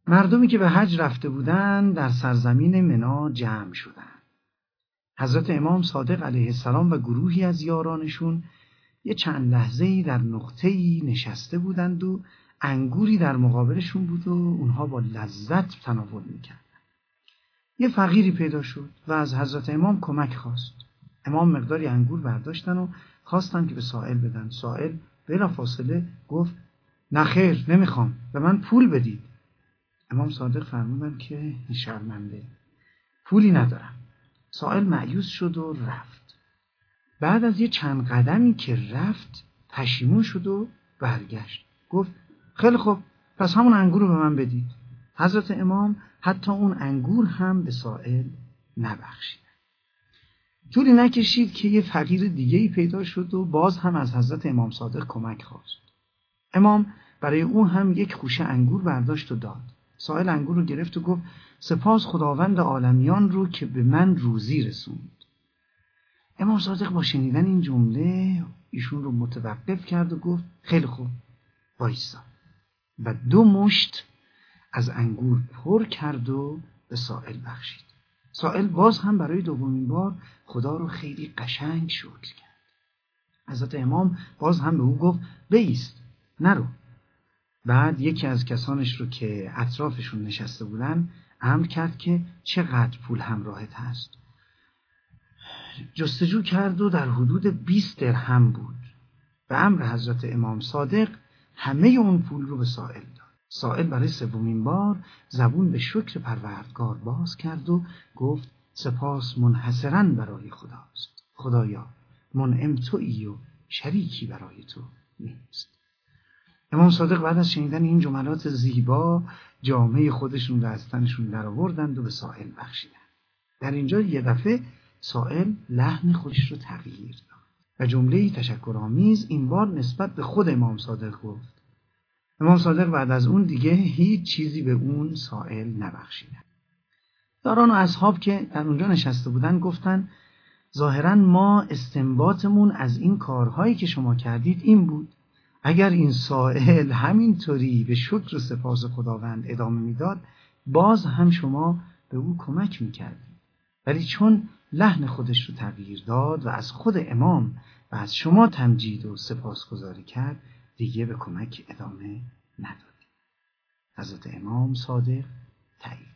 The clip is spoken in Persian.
مردمی که به حج رفته بودند در سرزمین منا جمع شدند. حضرت امام صادق علیه السلام و گروهی از یارانشون یه چند لحظه‌ای در نقطه‌ای نشسته بودند و انگوری در مقابلشون بود و اونها با لذت تناول می‌کردند. یه فقیری پیدا شد و از حضرت امام کمک خواست. امام مقداری انگور برداشتن و خواستن که به سائل بدن. سائل بلافاصله گفت نخیر، نمیخوام، به من پول بدید. امام صادق فرمودن که شرمنده، پولی ندارم. سائل مایوس شد و رفت. بعد از یه چند قدمی که رفت پشیمون شد و برگشت. گفت خیلی خوب، پس همون انگور رو به من بدید. حضرت امام حتی اون انگور هم به سائل نبخشید. طولی نکشید که یه فقیر دیگه‌ای پیدا شد و باز هم از حضرت امام صادق کمک خواست. امام برای او هم یک خوشه انگور برداشت و داد. سائل انگور رو گرفت و گفت سپاس خداوند عالمیان رو که به من روزی رسوند. امام صادق با شنیدن این جمله ایشون رو متوقف کرد و گفت خیلی خوب، وایسا، و 2 مشت از انگور پر کرد و به سائل بخشید. سائل باز هم برای دومین بار خدا رو خیلی قشنگ شکر کرد. حضرت امام باز هم به او گفت بایست، نرو. بعد یکی از کسانش رو که اطرافشون نشسته بودن امر کرد که چقدر پول همراهت هست. جستجو کرد و در حدود 20 درهم بود. به امر حضرت امام صادق همه اون پول رو به سائل داد. سائل برای 3مین بار زبون به شکر پروردگار باز کرد و گفت سپاس منحصراً برای خداست. خدایا، منعم تویی و شریکی برای تو نیست. امام صادق بعد از شنیدن این جملات زیبا جامه خودشون رو از تنشون در آوردند و به سائل بخشیدند. در اینجا یه دفعه سائل لحن خودش رو تغییر داد و جمله‌ای تشکرآمیز این بار نسبت به خود امام صادق گفت. امام صادق بعد از اون دیگه هیچ چیزی به اون سائل نبخشیدند. یاران و اصحاب که در اونجا نشسته بودن گفتن ظاهراً ما استنباطمون از این کارهایی که شما کردید این بود. اگر این سائل همینطوری به شکر و سپاس خداوند ادامه میداد باز هم شما به او کمک میکردید، ولی چون لحن خودش رو تغییر داد و از خود امام و از شما تمجید و سپاسگزاری کرد دیگه به کمک ادامه نداد. حضرت امام صادق تایید